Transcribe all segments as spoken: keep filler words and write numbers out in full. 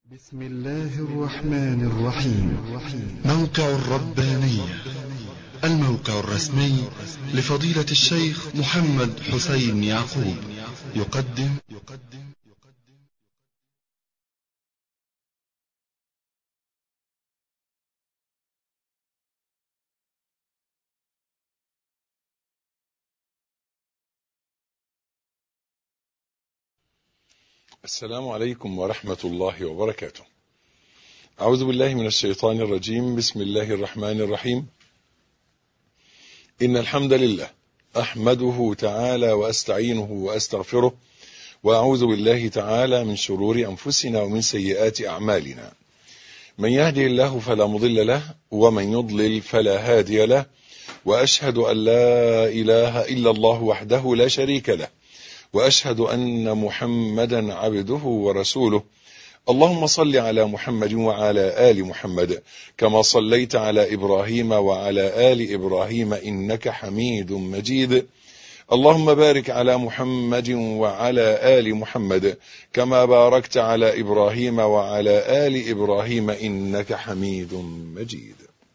بسم الله الرحمن الرحيم. موقع الربانية، الموقع الرسمي لفضيلة الشيخ محمد حسين يعقوب، يقدم السلام عليكم ورحمة الله وبركاته. أعوذ بالله من الشيطان الرجيم. بسم الله الرحمن الرحيم. إن الحمد لله أحمده تعالى وأستعينه وأستغفره، وأعوذ بالله تعالى من شرور أنفسنا ومن سيئات أعمالنا. من يهدي الله فلا مضل له، ومن يضلل فلا هادي له، وأشهد أن لا إله إلا الله وحده لا شريك له، وأشهد أن محمدا عبده ورسوله. اللهم صل على محمد وعلى آل محمد كما صليت على إبراهيم وعلى آل إبراهيم إنك حميد مجيد. اللهم بارك على محمد وعلى آل محمد كما باركت على إبراهيم وعلى آل إبراهيم إنك حميد مجيد.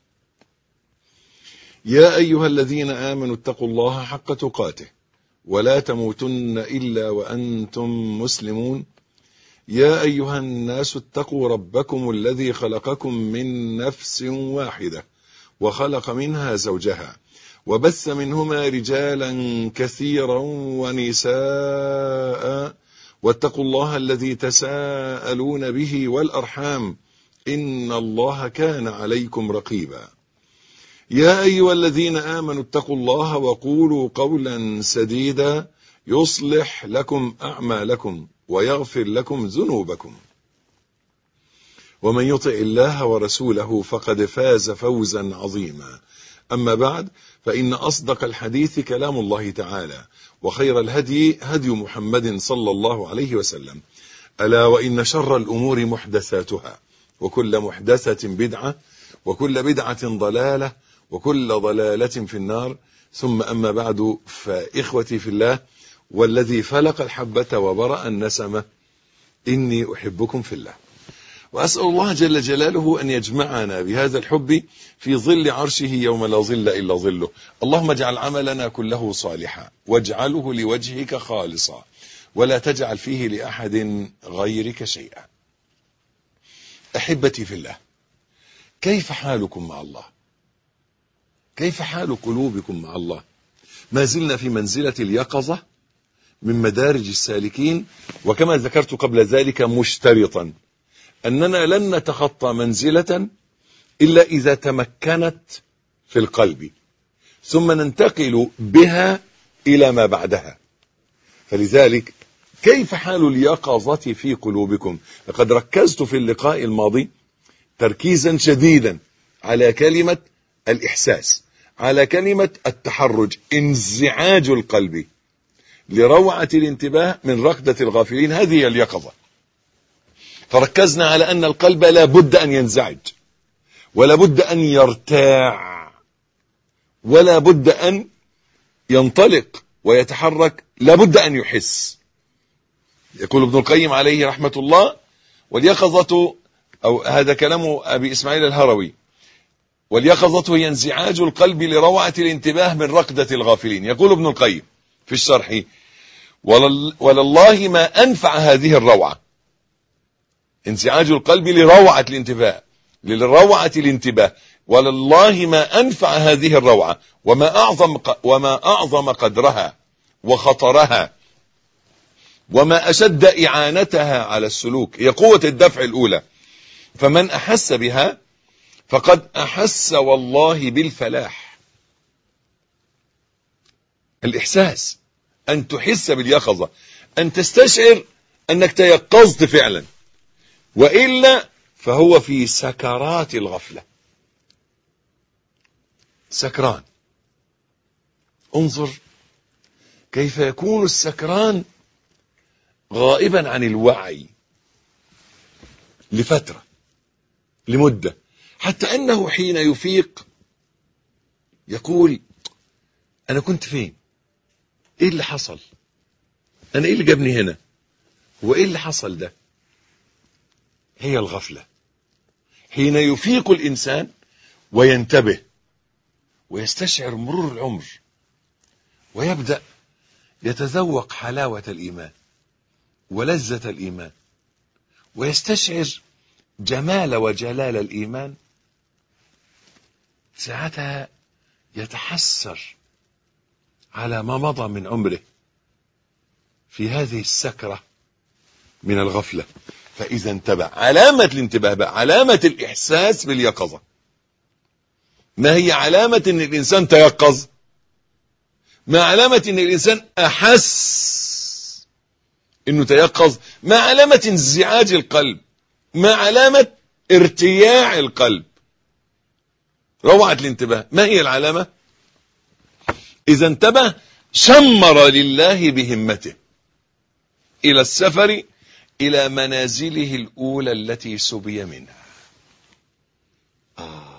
يا أيها الذين آمنوا اتقوا الله حق تقاته ولا تموتن إلا وأنتم مسلمون. يا أيها الناس اتقوا ربكم الذي خلقكم من نفس واحدة وخلق منها زوجها وبث منهما رجالا كثيرا ونساء، واتقوا الله الذي تساءلون به والأرحام إن الله كان عليكم رقيبا. يا أيها الذين آمنوا اتقوا الله وقولوا قولا سديدا يصلح لكم أعمالكم ويغفر لكم ذنوبكم، ومن يطع الله ورسوله فقد فاز فوزا عظيما. أما بعد، فإن أصدق الحديث كلام الله تعالى، وخير الهدي هدي محمد صلى الله عليه وسلم. ألا وإن شر الأمور محدثاتها، وكل محدثة بدعة، وكل بدعة ضلالة، وكل ضلالة في النار. ثم أما بعد، فإخوتي في الله، والذي فلق الحبة وبرأ النسمة، إني أحبكم في الله، وأسأل الله جل جلاله أن يجمعنا بهذا الحب في ظل عرشه يوم لا ظل إلا ظله. اللهم اجعل عملنا كله صالحا، واجعله لوجهك خالصا، ولا تجعل فيه لأحد غيرك شيئا. أحبتي في الله، كيف حالكم مع الله؟ كيف حال قلوبكم مع الله؟ ما زلنا في منزلة اليقظة من مدارج السالكين، وكما ذكرت قبل ذلك مشترطا أننا لن نتخطى منزلة إلا إذا تمكنت في القلب، ثم ننتقل بها إلى ما بعدها. فلذلك كيف حال اليقظة في قلوبكم؟ لقد ركزت في اللقاء الماضي تركيزا شديدا على كلمة الإحساس، على كلمة التحرج، انزعاج القلب لروعة الانتباه من ركضة الغافلين. هذه اليقظة. فركزنا على أن القلب لا بد أن ينزعج، ولا بد أن يرتاع، ولا بد أن ينطلق ويتحرك، لا بد أن يحس. يقول ابن القيم عليه رحمة الله: واليقظة، أو هذا كلام أبي إسماعيل الهروي، واليقظة هي انزعاج القلب لروعة الانتباه من ركضة الغافلين. يقول ابن القيم في الشرح: ولله ما أنفع هذه الروعة، انزعاج القلب لروعة الانتباه لروعة الانتباه ولله ما أنفع هذه الروعة، وما أعظم وما أعظم قدرها وخطرها، وما أشد إعانتها على السلوك. هي قوة الدفع الأولى، فمن أحس بها فقد أحس والله بالفلاح. الإحساس، أن تحس باليقظة، أن تستشعر أنك تيقظت فعلا، وإلا فهو في سكرات الغفلة، سكران. انظر كيف يكون السكران غائبا عن الوعي لفترة، لمدة، حتى أنه حين يفيق يقول: أنا كنت فين؟ إيه اللي حصل؟ أنا إيه اللي جابني هنا؟ هو إيه اللي حصل ده؟ هي الغفلة. حين يفيق الإنسان وينتبه ويستشعر مرور العمر ويبدأ يتذوق حلاوة الإيمان ولذة الإيمان ويستشعر جمال وجلال الإيمان، ساعتها يتحسر على ما مضى من عمره في هذه السكرة من الغفلة. فإذا انتبه، علامة الانتباه بقى علامة الإحساس باليقظة. ما هي علامة ان الإنسان تيقظ؟ ما علامة ان الإنسان أحس انه تيقظ؟ ما علامة انزعاج القلب؟ ما علامة ارتياع القلب؟ روعة الانتباه. ما هي العلامة؟ إذا انتبه شمر لله بهمته إلى السفر إلى منازله الأولى التي سبي منها. آه.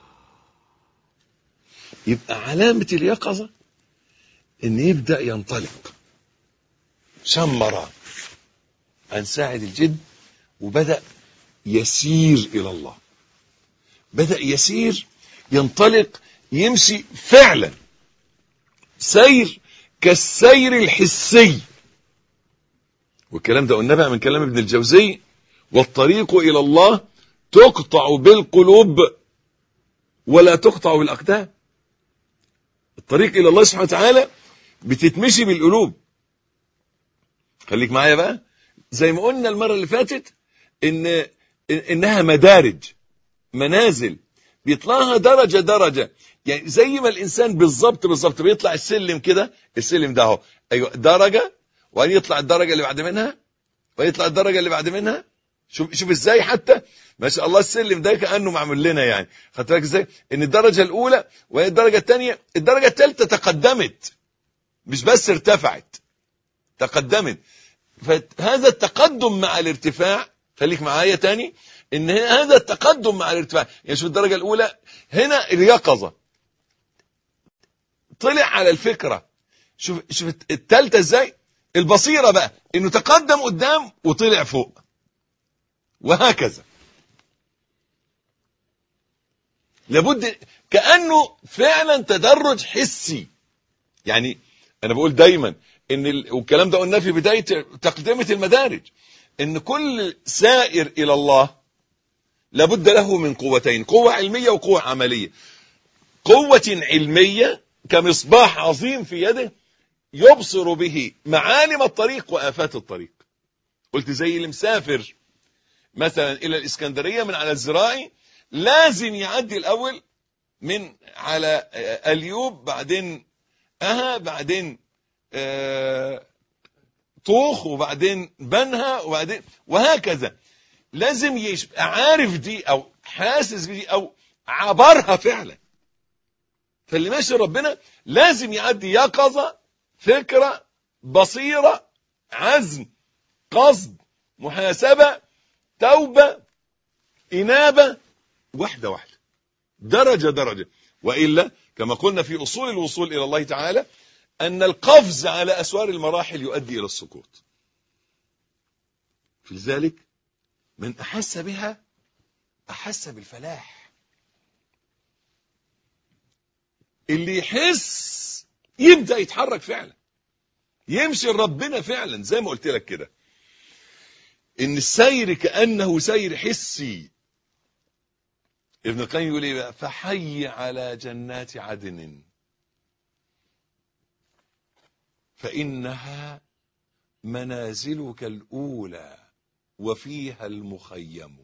يبقى علامة اليقظة إن يبدأ ينطلق، شمر عن ساعد الجد وبدأ يسير إلى الله، بدأ يسير ينطلق يمشي فعلا سير كالسير الحسي. والكلام ده قلنا بقى من كلام ابن الجوزي: والطريق إلى الله تقطع بالقلوب ولا تقطع بالأقدام. الطريق إلى الله سبحانه وتعالى بتتمشي بالقلوب. خليك معايا بقى، زي ما قلنا المرة اللي فاتت إن إنها مدارج، منازل بيطلعها درجة درجة. يعني زي ما الإنسان بالظبط بالظبط بيطلع السلم كده، السلم ده اهو أيوة درجة، وبعدين يطلع الدرجة اللي بعد منها، ويطلع الدرجة اللي بعد منها. شوف شوف ازاي حتى ما شاء الله السلم ده كأنه معمول لنا. يعني خدت بالك ازاي ان الدرجة الأولى وهي الدرجة الثانية، الدرجة الثالثة تقدمت، مش بس ارتفعت، تقدمت. فهذا التقدم مع الارتفاع، خليك معايا تاني، ان هذا التقدم مع الارتفاع. يعني شوف الدرجة الأولى هنا اليقظة، طلع على الفكرة. شوف شوف الثالثة ازاي البصيرة بقى، انه تقدم قدام وطلع فوق، وهكذا. لابد كأنه فعلا تدرج حسي. يعني انا بقول دايما ان ال... والكلام ده قلناه في بداية تقدمة المدارج، ان كل سائر الى الله لابد له من قوتين: قوة علمية وقوة عملية. قوة علمية كمصباح عظيم في يده يبصر به معالم الطريق وآفات الطريق. قلت زي اللي مسافر مثلا إلى الإسكندرية من على الزراعي، لازم يعدي الأول من على اليوب، بعدين أها، بعدين آه طوخ، وبعدين بنها، وبعدين وهكذا. لازم يبقى عارف دي أو حاسس بدي أو عبرها فعلا. فاللي ماشي ربنا لازم يعدي يقظة، فكرة، بصيرة، عزم، قصد، محاسبة، توبة، إنابة، واحدة واحدة، درجة درجة. وإلا كما قلنا في أصول الوصول إلى الله تعالى أن القفز على أسوار المراحل يؤدي إلى السقوط. في ذلك من أحس بها أحس بالفلاح. اللي يحس يبدأ يتحرك فعلا، يمشي ربنا فعلا. زي ما قلت لك كده ان السير كأنه سير حسي. ابن القيم يقول ايه بقى؟ فحي على جنات عدن فإنها منازلك الأولى وفيها المخيم،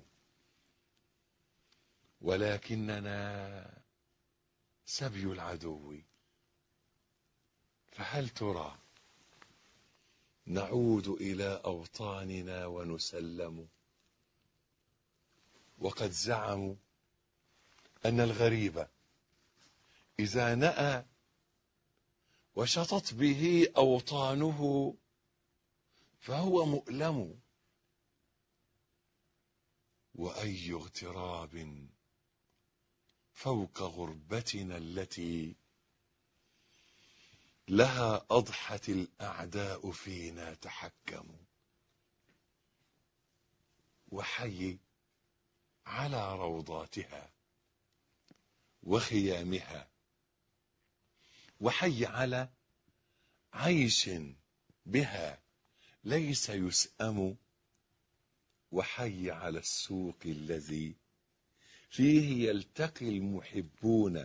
ولكننا سبي العدو، فهل ترى نعود إلى أوطاننا ونسلم؟ وقد زعموا أن الغريب إذا نأى وشطت به أوطانه فهو مؤلم، وأي اغتراب فوق غربتنا التي لها أضحت الأعداء فينا تحكموا. وحي على روضاتها وخيامها، وحي على عيش بها ليس يسأم، وحي على السوق الذي فيه يلتقي المحبون،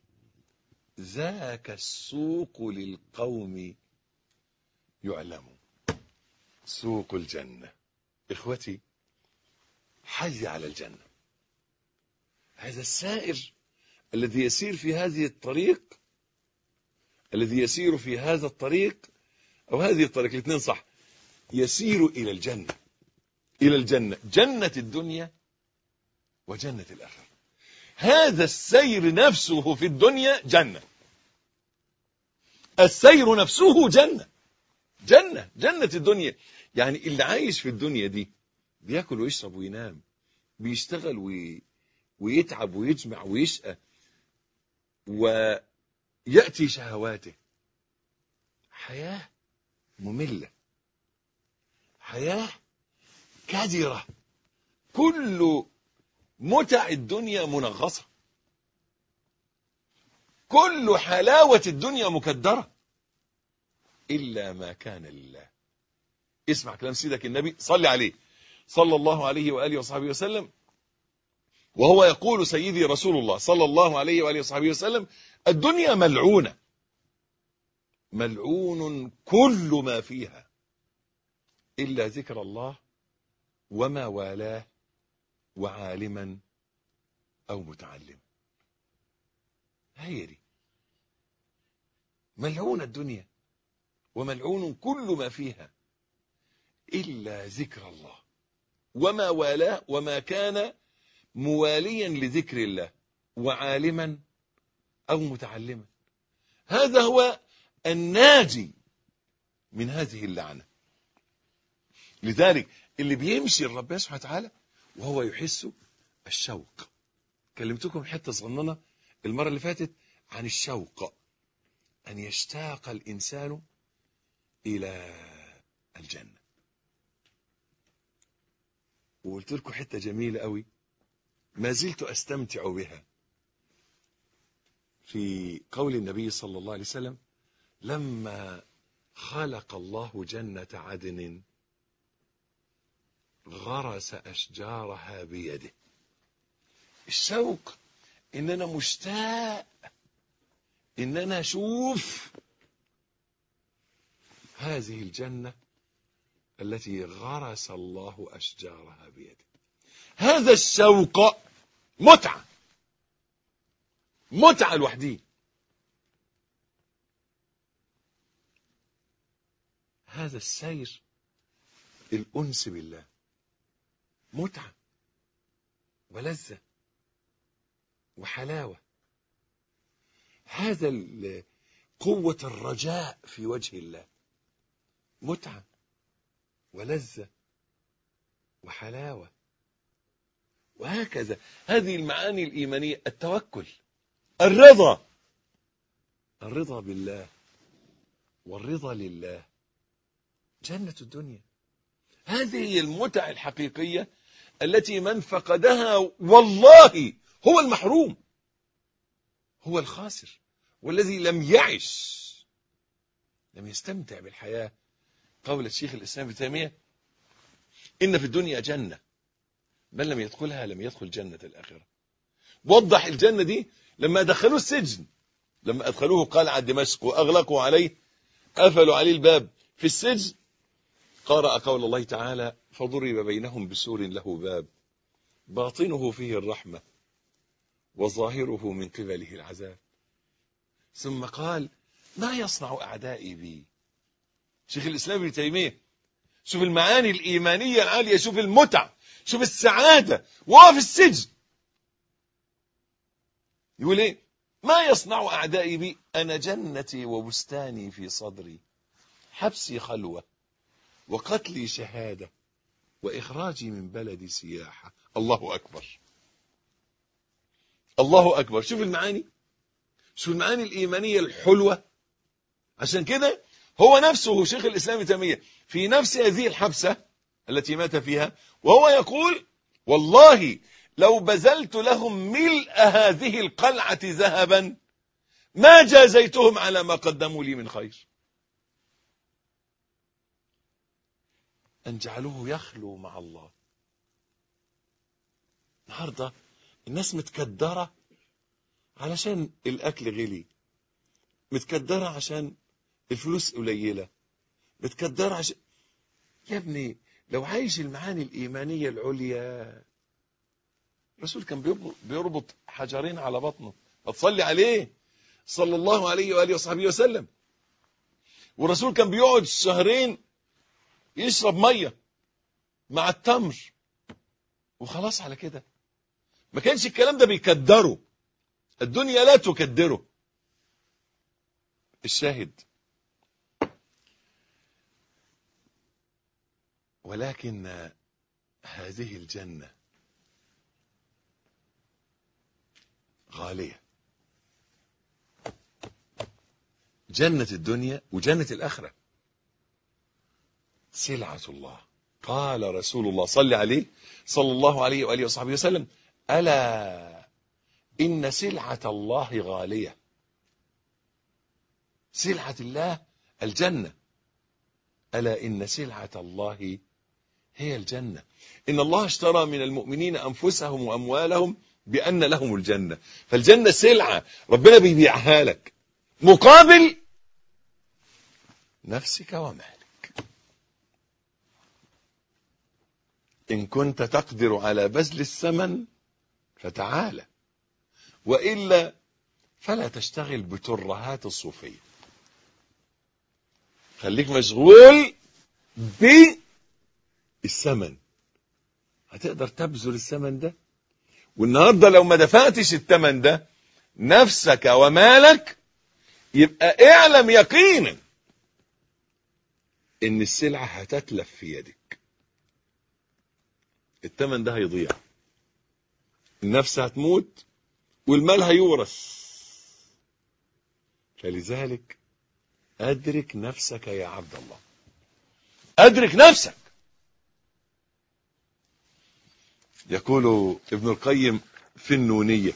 ذاك السوق للقوم يعلم. سوق الجنة. إخوتي، حي على الجنة. هذا السائر الذي يسير في هذه الطريق، الذي يسير في هذا الطريق أو هذه الطريق، الاثنين صح، يسير إلى الجنة، إلى الجنة، جنة الدنيا وجنة الآخرة. هذا السير نفسه في الدنيا جنة، السير نفسه جنة، جنة جنة الدنيا. يعني اللي عايش في الدنيا دي بياكل ويشرب وينام، بيشتغل وي... ويتعب ويجمع ويشقى ويأتي شهواته، حياة مملة، حياة كدرة، كل متع الدنيا منغصة، كل حلاوة الدنيا مكدرة، إلا ما كان لله. اسمع كلام سيدك النبي، صلي عليه صلى الله عليه وآله وصحبه وسلم، وهو يقول سيدي رسول الله صلى الله عليه وآله وصحبه وسلم: الدنيا ملعونة، ملعون كل ما فيها إلا ذكر الله وما والاه وعالما أو متعلم. هي دي ملعون الدنيا، وملعون كل ما فيها إلا ذكر الله وما والاه وما كان مواليا لذكر الله وعالما أو متعلما. هذا هو الناجي من هذه اللعنة. لذلك اللي بيمشي الرب سبحانه وتعالى وهو يحس الشوق. كلمتكم حتى صغننة المرة اللي فاتت عن الشوق، أن يشتاق الإنسان إلى الجنة. وقلت لكم حتة جميلة قوي ما زلت أستمتع بها في قول النبي صلى الله عليه وسلم: لما خلق الله جنة عدن غرس أشجارها بيده. الشوق إن أنا مشتاق إن أنا أشوف هذه الجنة التي غرس الله أشجارها بيده. هذا الشوق متعة، متعة لوحدي. هذا السير الأنس بالله متعة ولذة وحلاوة. هذا قوة الرجاء في وجه الله متعة ولذة وحلاوة. وهكذا هذه المعاني الإيمانية، التوكل، الرضا، الرضا بالله والرضا لله، جنة الدنيا. هذه هي المتع الحقيقية التي من فقدها والله هو المحروم، هو الخاسر، والذي لم يعش، لم يستمتع بالحياة. قول الشيخ الإسلام ابن تيمية: إن في الدنيا جنة من لم يدخلها لم يدخل جنة الآخرة. وضح الجنة دي لما دخلوه السجن، لما أدخلوه قال عن دمشق وأغلقوا عليه، قفلوا عليه الباب في السجن، قرأ قول الله تعالى: فضرب بينهم بسور له باب باطنه فيه الرحمة وظاهره من قبله العذاب. ثم قال: ما يصنع أعدائي بي. شيخ الإسلام ابن تيمية شوف المعاني الإيمانية العالية، شوف المتع، شوف السعادة وهو في السجن. يقول ايه؟ ما يصنع أعدائي بي، أنا جنتي وبستاني في صدري، حبسي خلوة وقتلي شهادة وإخراجي من بلدي سياحة. الله أكبر، الله أكبر. شوف المعاني، شوف المعاني الإيمانية الحلوة. عشان كده هو نفسه شيخ الإسلام ابن تيمية في نفس هذه الحبسة التي مات فيها وهو يقول: والله لو بذلت لهم ملء هذه القلعة ذهبا ما جازيتهم على ما قدموا لي من خير. أن جعلوه يخلو مع الله. النهارده الناس متكدرة علشان الأكل غلي، متكدرة عشان الفلوس قليلة، متكدرة عشان يا ابني لو عايش المعاني الإيمانية العليا. الرسول كان بيربط حجرين على بطنه فتصلي عليه صلى الله عليه وآله وصحبه وسلم. والرسول كان بيقعد شهرين يشرب مية مع التمر وخلاص على كده. ما كانش الكلام ده بيكدره، الدنيا لا تكدره. الشاهد ولكن هذه الجنة غالية. جنة الدنيا وجنة الآخرة سلعة الله. قال رسول الله صلى عليه صلى الله عليه وآله وصحبه وسلم: ألا إن سلعة الله غالية. سلعة الله الجنة. ألا إن سلعة الله هي الجنة. إن الله اشترى من المؤمنين أنفسهم وأموالهم بأن لهم الجنة. فالجنة سلعة ربنا بيبيعها لك مقابل نفسك ومالك. إن كنت تقدر على بذل الثمن فتعالى، وإلا فلا تشتغل بترهات الصوفية. خليك مشغول بالثمن. هتقدر تبذل الثمن ده؟ والنهاردة لو ما دفعتش الثمن ده نفسك ومالك يبقى اعلم يقينا ان السلعة هتتلف في يدك. الثمن ده هيضيع، النفس هتموت والمال هيورث. فلذلك أدرك نفسك يا عبد الله، أدرك نفسك. يقول ابن القيم في النونية: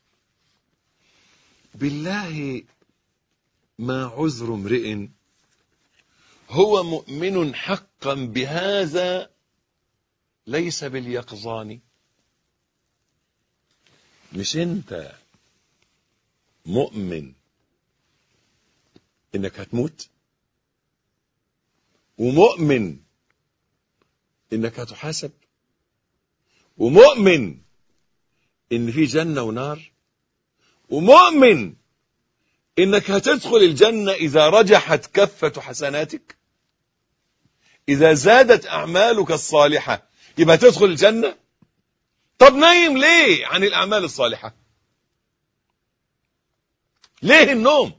بالله ما عذر امرئ هو مؤمن حقا بهذا ليس باليقظان. مش انت مؤمن انك هتموت، ومؤمن انك هتحاسب، ومؤمن ان في جنة ونار، ومؤمن انك هتدخل الجنة اذا رجحت كفة حسناتك، اذا زادت اعمالك الصالحة يبقى تدخل الجنة؟ طب نايم ليه عن الاعمال الصالحة؟ ليه النوم؟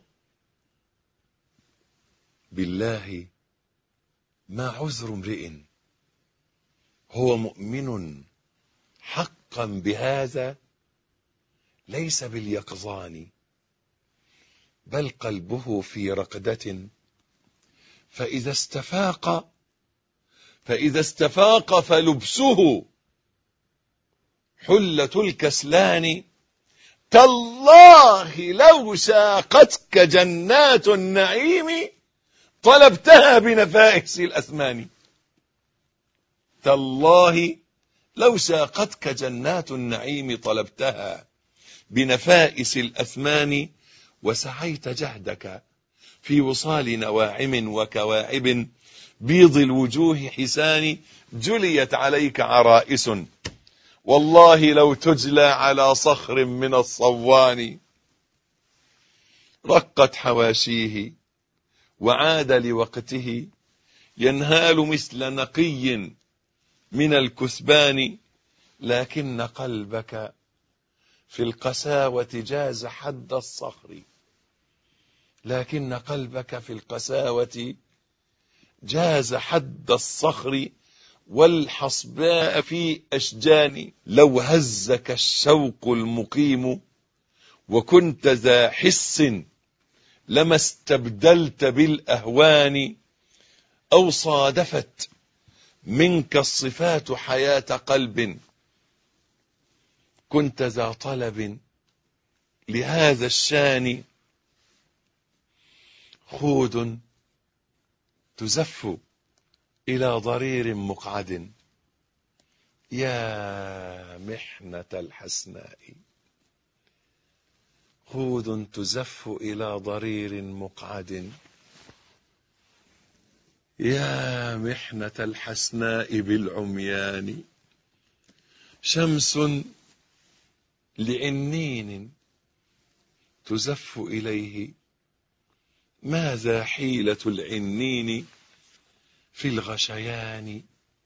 بالله ما عذر امرئ هو مؤمن حقا بهذا ليس باليقظان، بل قلبه في رقدة، فإذا استفاق فإذا استفاق فلبسه حلة الكسلان. تالله لو ساقتك جنات النعيم طلبتها بنفائس الأثمان. تالله لو ساقتك جنات النعيم طلبتها بنفائس الأثمان، وسعيت جهدك في وصال نواعم وكواعب بيض الوجوه حسان، جليت عليك عرائس والله لو تجلى على صخر من الصوان، رقت حواشيه وعاد لوقته ينهال مثل نقي من الكثبان، لكن قلبك في القساوة جاز حد الصخر. لكن قلبك في القساوة جاز حد الصخر والحصباء في أشجان. لو هزك الشوق المقيم وكنت ذا حس لما استبدلت بالأهوان، أو صادفت منك الصفات حياة قلب كنت ذا طلب لهذا الشان خود تزف إلى ضرير مقعد يا محنة الحسناء خود تزف إلى ضرير مقعد يا محنة الحسناء بالعميان شمس لعنين تزف إليه ماذا حيلة العنين في الغشيان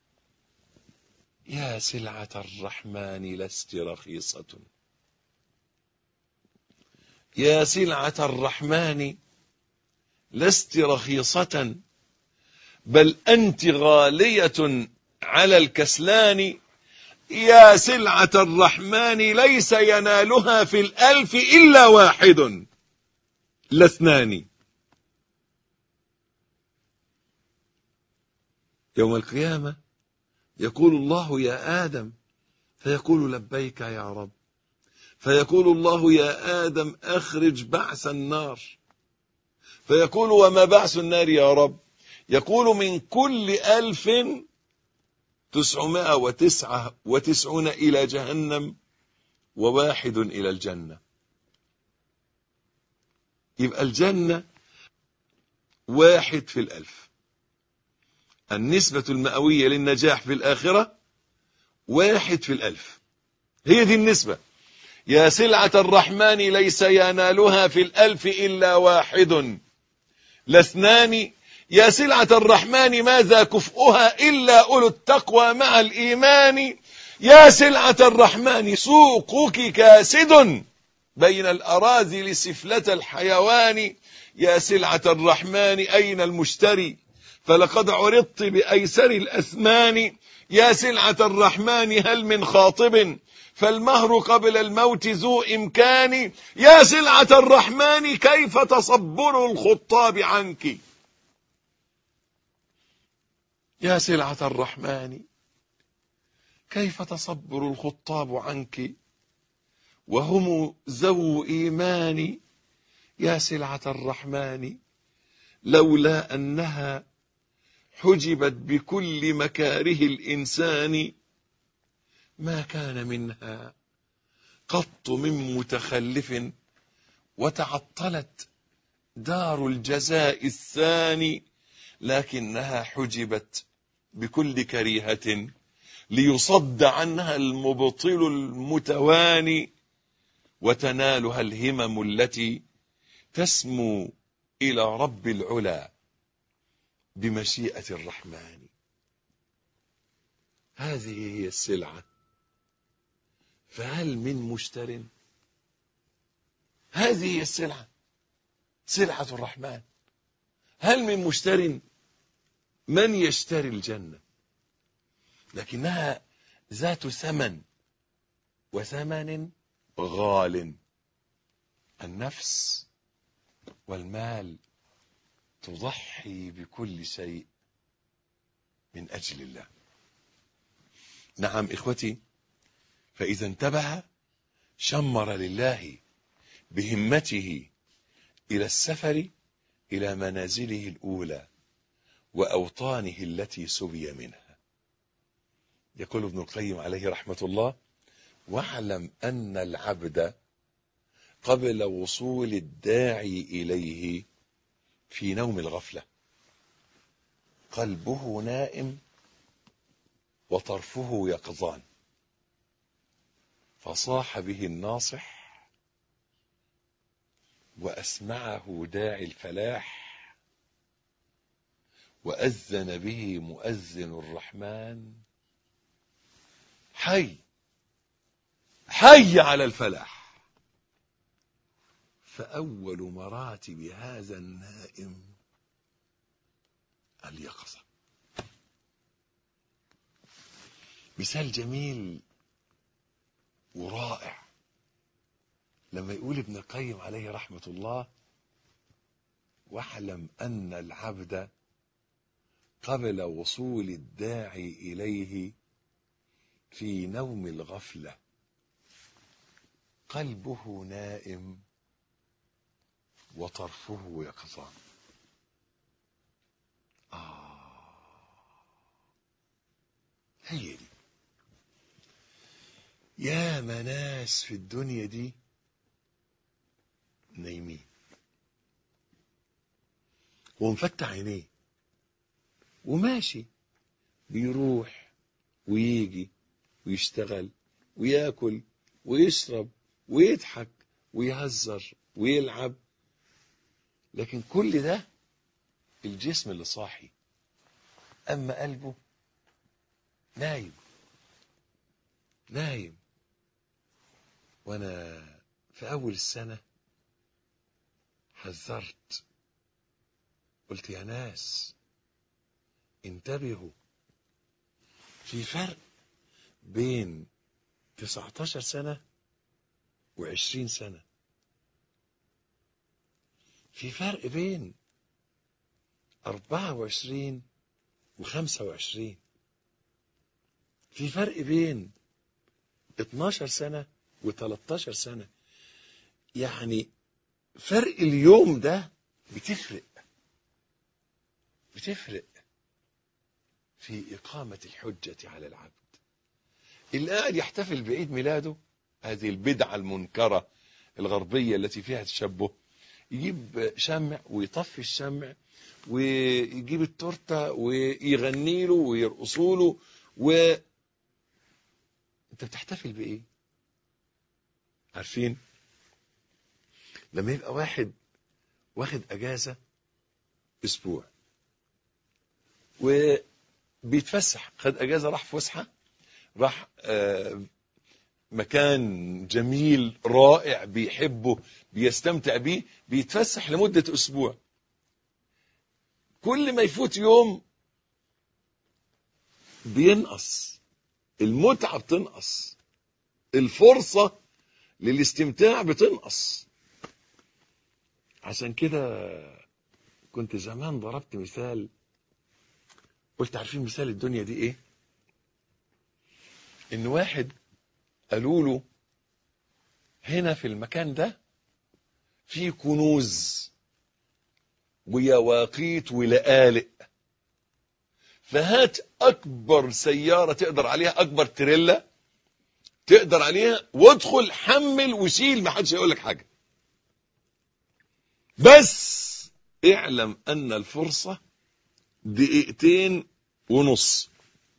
يا سلعة الرحمن لست رخيصة يا سلعة الرحمن لست رخيصة بل أنت غالية على الكسلان يا سلعة الرحمن ليس ينالها في الألف إلا واحد لا اثنان يوم القيامة يقول الله يا آدم فيقول لبيك يا رب فيقول الله يا آدم أخرج بعث النار فيقول وما بعث النار يا رب يقول من كل ألف تسعمائة وتسعة وتسعون إلى جهنم وواحد إلى الجنة. يبقى الجنة واحد في الألف. النسبة المئوية للنجاح في الآخرة واحد في الألف، هي دي النسبة. يا سلعة الرحمن ليس ينالها في الألف إلا واحد لا اثنان يا سلعة الرحمن ماذا كفؤها إلا أولو التقوى مع الإيمان يا سلعة الرحمن سوقك كاسد بين الأراذل سفلة الحيوان يا سلعة الرحمن أين المشتري فلقد عرضت بأيسر الأثمان يا سلعة الرحمن هل من خاطب فالمهر قبل الموت ذو إمكان يا سلعة الرحمن كيف تصبر الخطاب عنك يا سلعة الرحمن كيف تصبر الخطاب عنك وهم ذو إيمان يا سلعة الرحمن لولا أنها حجبت بكل مكاره الإنسان ما كان منها قط من متخلف وتعطلت دار الجزاء الثاني لكنها حجبت بكل كريهة ليصد عنها المبطل المتواني وتنالها الهمم التي تسمو إلى رب العلا بمشيئة الرحمن. هذه هي السلعة، فهل من مشتر؟ هذه هي السلعة، سلعة الرحمن. هل من مشتر؟ من يشتري الجنة؟ لكنها ذات ثمن، وثمن غال. النفس والمال تضحي بكل شيء من أجل الله. نعم إخوتي، فإذا انتبه شمر لله بهمته إلى السفر إلى منازله الأولى وأوطانه التي سبي منها. يقول ابن القيم عليه رحمة الله: واعلم أن العبد قبل وصول الداعي إليه في نوم الغفلة قلبه نائم وطرفه يقظان، فصاح به الناصح وأسمعه داعي الفلاح وأذن به مؤذن الرحمن: حي حي على الفلاح. فأول مراتب هذا النائم اليقظة. مثال جميل ورائع لما يقول ابن القيم عليه رحمة الله: واعلم أن العبد قبل وصول الداعي إليه في نوم الغفلة قلبه نائم وطرفه يقظان. آه هي دي. يا مناس في الدنيا دي نايمين ومفتح عينيه وماشي، بيروح ويجي ويشتغل وياكل ويشرب ويضحك ويهزر ويلعب، لكن كل ده الجسم اللي صاحي، اما قلبه نايم نايم. وانا في اول السنة حذرت، قلت يا ناس انتبهوا، في فرق بين تسعتاشر سنة وعشرين سنة، في فرق بين أربعة وعشرين وخمسة وعشرين، في فرق بين اتناشر سنة وتلتاشر سنة. يعني فرق اليوم ده بتفرق بتفرق في إقامة الحجة على العبد. اللي قاعد يحتفل بعيد ميلاده، هذه البدعة المنكرة الغربية التي فيها تشبه، يجيب شمع ويطفي الشمع ويجيب التورته ويغني له ويرقصوا له، و انت بتحتفل بايه؟ عارفين لما يبقى واحد واخد اجازه اسبوع وبيتفسح، خد اجازه راح فسحه، راح آه مكان جميل رائع بيحبه بيستمتع بيه، بيتفسح لمده اسبوع، كل ما يفوت يوم بينقص، المتعة بتنقص، الفرصة للاستمتاع بتنقص. عشان كده كنت زمان ضربت مثال، قلت عارفين مثال الدنيا دي ايه؟ ان واحد قالوا له هنا في المكان ده في كنوز ويواقيت ولآلئ، فهات اكبر سيارة تقدر عليها، اكبر تريلا تقدر عليها، وادخل حمل وشيل، ما حدش هيقول لك حاجة، بس اعلم ان الفرصة دقيقتين ونص.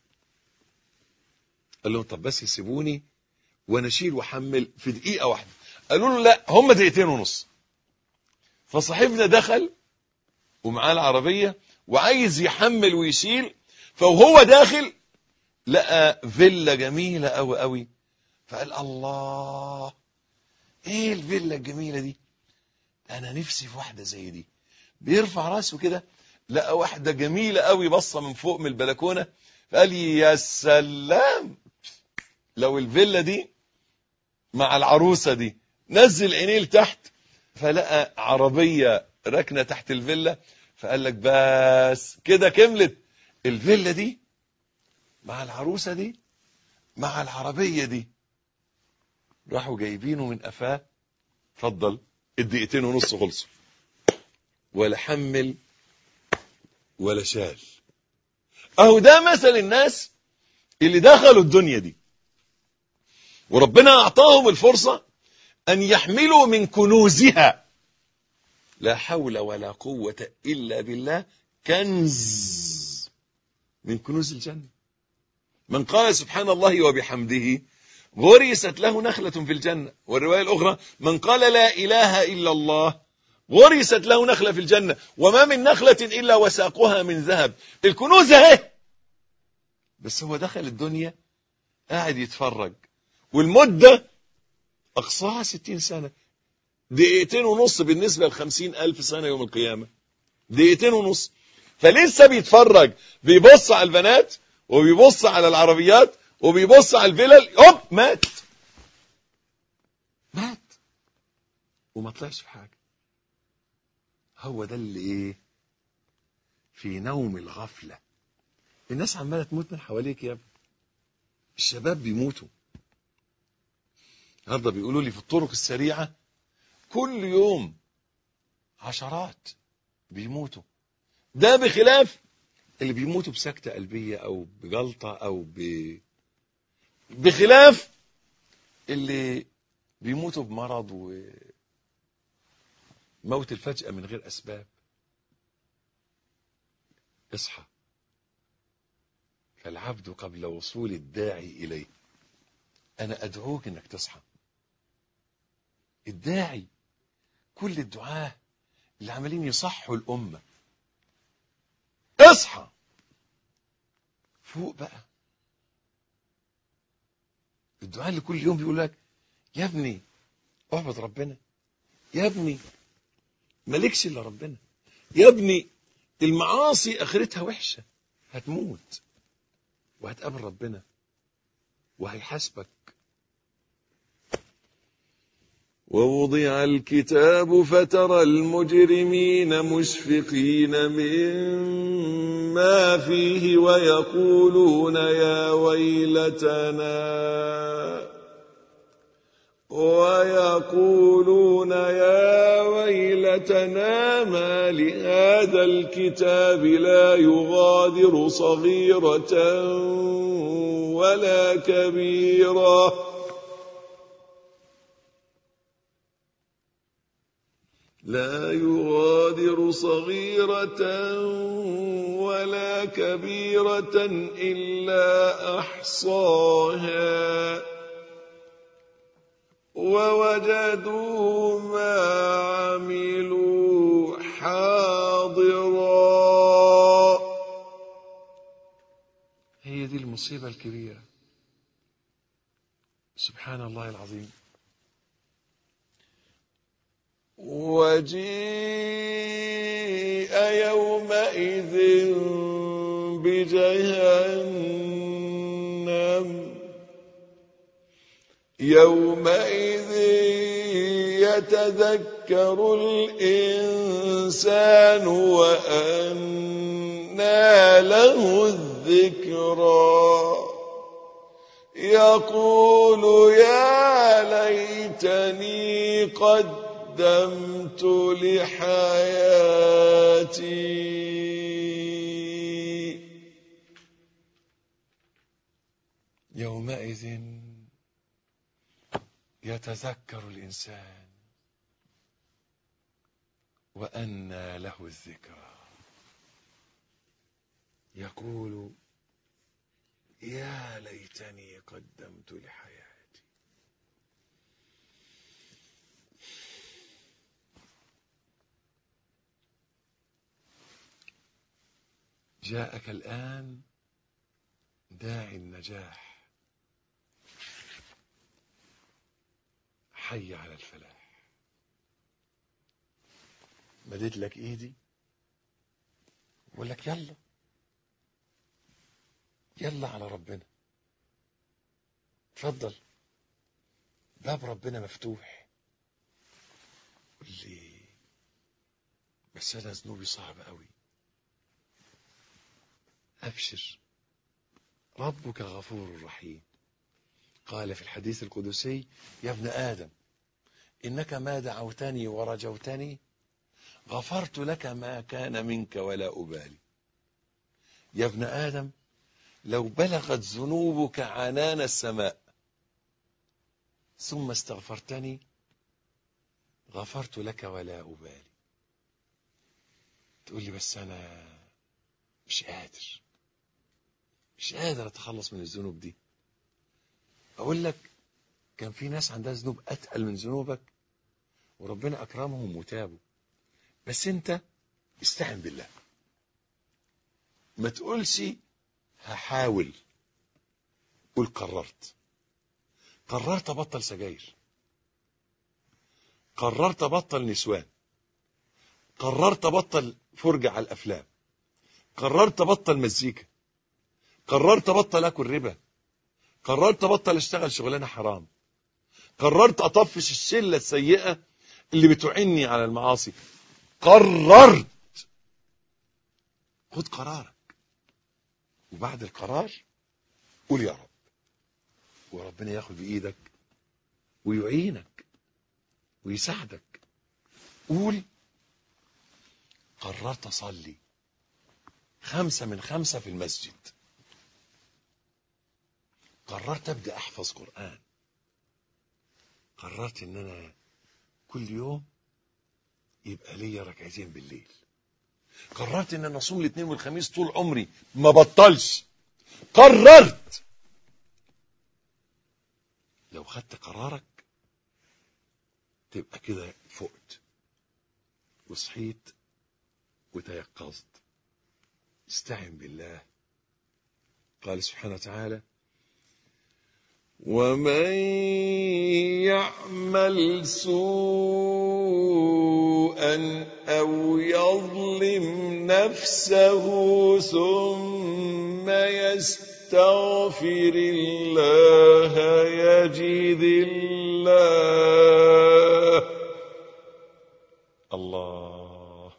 قال لهم طب بس يسيبوني وانا اشيل واحمل في دقيقة واحدة. قالوا له لا، هم دقيقتين ونص. فصاحبنا دخل ومعاه العربية وعايز يحمل ويشيل، فوهو داخل لقى فيلا جميلة قوي قوي، فقال الله ايه الفيلا الجميلة دي، انا نفسي في واحدة زي دي. بيرفع راسه كده لقى واحدة جميلة قوي بصة من فوق من البلكونة، فقال يا سلام لو الفيلا دي مع العروسة دي. نزل عينيه لتحت فلقى عربية ركنة تحت الفيلا، فقال لك بس كده كملت الفيلا دي مع العروسة دي مع العربية دي. راحوا جايبينه من قفاه، اتفضل الدقيقتين ونص خلصوا، ولا حمل ولا شال. اهو ده مثل الناس اللي دخلوا الدنيا دي وربنا اعطاهم الفرصة ان يحملوا من كنوزها، لا حول ولا قوة الا بالله، كنز من كنوز الجنة. من قال سبحان الله وبحمده غرست له نخلة في الجنة. والرواية الاخرى من قال لا اله الا الله غرست له نخلة في الجنة، وما من نخلة الا وساقها من ذهب. الكنوز اهي، بس هو دخل الدنيا قاعد يتفرج، والمدة أقصاها ستين سنة. دقيقتين ونص بالنسبة لخمسين ألف سنة يوم القيامة، دقيقتين ونص. فلسه بيتفرج، بيبص على البنات وبيبص على العربيات وبيبص على الفلل، هوب مات مات وما طلعش في حاجة. هو ده اللي ايه؟ في نوم الغفلة. الناس عمالة تموت من حواليك يا ابني، الشباب بيموتوا، النهارده بيقولوا لي في الطرق السريعة كل يوم عشرات بيموتوا، ده بخلاف اللي بيموتوا بسكتة قلبية أو بجلطة أو ب... بخلاف اللي بيموتوا بمرض وموت الفجأة من غير أسباب. اصحى، فالعبد قبل وصول الداعي إليه. أنا أدعوك إنك تصحى. الداعي كل الدعاة اللي عمالين يصحوا الأمة، اصحى فوق بقى. الدعاء اللي كل يوم بيقول لك يا ابني اعبد ربنا، يا ابني مالكش الا ربنا، يا ابني المعاصي اخرتها وحشه، هتموت وهتقابل ربنا وهيحاسبك. ووضع الكتاب فترى المجرمين مشفقين مما فيه ويقولون يا ويلتنا ويقولون يا ويلتنا ما لهذا الكتاب لا يغادر صغيرة ولا كبيرة لا يغادر صغيرة ولا كبيرة إلا أحصاها ووجدوا ما عملوا حاضرا. هي دي المصيبة الكبيرة. سبحان الله العظيم. وجيء يومئذ بجهنم يومئذ يتذكر الإنسان وأنى له الذكرى يقول يا ليتني قدمت لحياتي يومئذ يتذكر الإنسان وأنى له الذكرى يقول يا ليتني قدمت لحياتي. جاءك الآن داعي النجاح، حي على الفلاح. مديت لك ايدي بقول لك يلا يلا على ربنا، اتفضل باب ربنا مفتوح. قل لي بس انا ذنوبي صعب قوي. ابشر، ربك غفور رحيم. قال في الحديث القدسي يا ابن آدم إنك ما دعوتني ورجوتني غفرت لك ما كان منك ولا أبالي. يا ابن آدم لو بلغت ذنوبك عنان السماء ثم استغفرتني غفرت لك ولا أبالي. تقول لي بس أنا مش قادر مش قادر أتخلص من الذنوب دي. أقول لك كان في ناس عندها ذنوب أتقل من ذنوبك وربنا أكرمهم وتابوا، بس أنت استعن بالله. ما تقولش هحاول، قول قررت. قررت أبطل سجاير، قررت أبطل نسوان، قررت أبطل فرجة على الأفلام، قررت أبطل مزيكا، قررت أبطل أكل ربا، قررت أبطل أشتغل شغلانة حرام، قررت أطفش الشلة السيئة اللي بتعني على المعاصي. قررت. خد قرارك وبعد القرار قول يا رب، وربنا ياخد بإيدك ويعينك ويساعدك. قول قررت أصلي خمسة من خمسة في المسجد، قررت أبدأ أحفظ قرآن، قررت إن أنا كل يوم يبقى لي ركعتين بالليل، قررت إن أنا أصوم الاثنين والخميس طول عمري ما بطلش، قررت. لو خدت قرارك تبقى كده فقت وصحيت وتيقظت. استعن بالله. قال سبحانه وتعالى: ومن يعمل سوءا أو يظلم نفسه ثم يستغفر الله يجد الله الله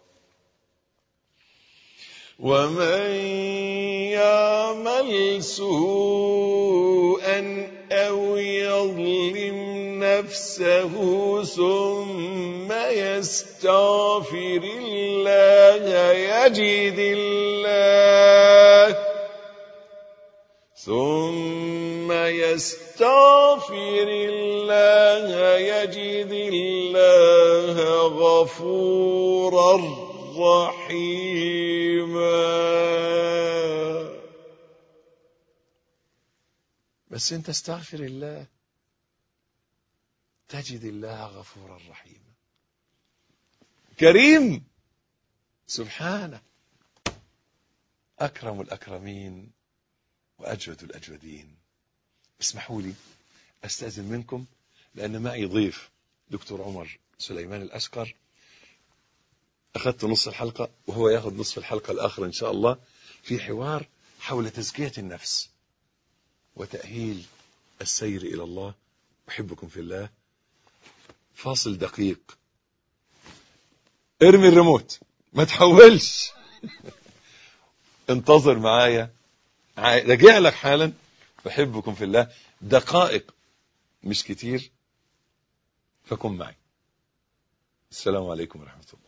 ومن يعمل سوءا أو يظلم نفسه ثم يستغفر الله يجد الله ثم يستغفر الله يجد الله غفورا رحيما. بس انت استغفر الله تجد الله غفورا رحيما. كريم سبحانه، أكرم الأكرمين وأجود الأجودين. اسمحوا لي أستأذن منكم لأن معي ضيف دكتور عمر سليمان الأشقر. أخذت نصف الحلقة وهو يأخذ نصف الحلقة الآخر إن شاء الله في حوار حول تزكية النفس وتأهيل السير إلى الله. أحبكم في الله. فاصل دقيق. ارمي الريموت ما تحولش. انتظر معايا، رجع لك حالا. أحبكم في الله. دقائق مش كتير، فكن معي. السلام عليكم ورحمة الله.